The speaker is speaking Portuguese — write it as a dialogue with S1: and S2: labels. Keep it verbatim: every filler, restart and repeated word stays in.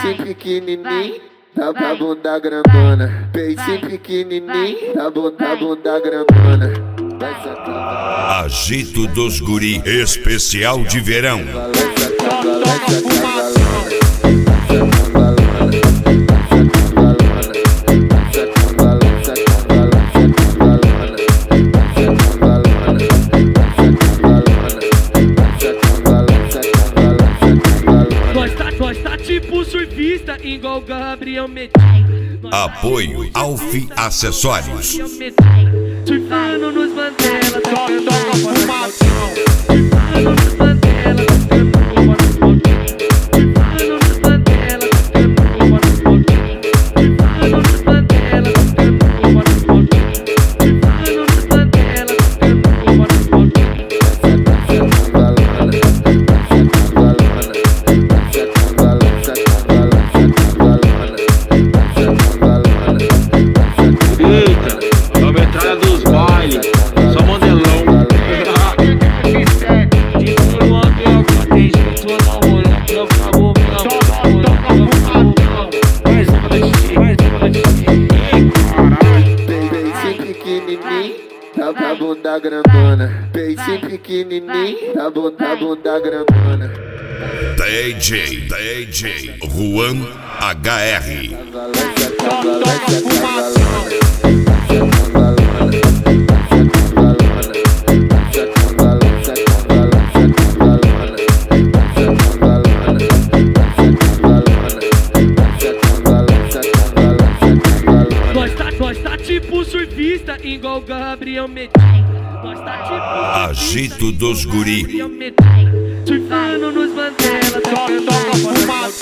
S1: Peixe pequenininho, da da bunda grandona. Peixe pequenininho, da bunda, bunda grandona. Vai sacar.
S2: Agito dos guri, especial de verão.
S3: Nós tá tipo surfista, igual Gabriel Medina.
S2: Apoio Alfi Acessórios.
S3: Surfando nos Mandela, tocando fumação. Surfando nos Mandela, tocando Surfando nos Mandela, tocando Surfando nos Mandela, tocando Surfando nos Mandela,
S1: da da bunda grandona. Peixe pequenininho, da bunda, bunda grandona.
S2: D J, D J Juan H R.
S3: Nós tá tipo surfista, igual Gabriel Medina. Nós tá tipo
S2: Agito dos guri.
S3: Surfando nos Mandela, tocando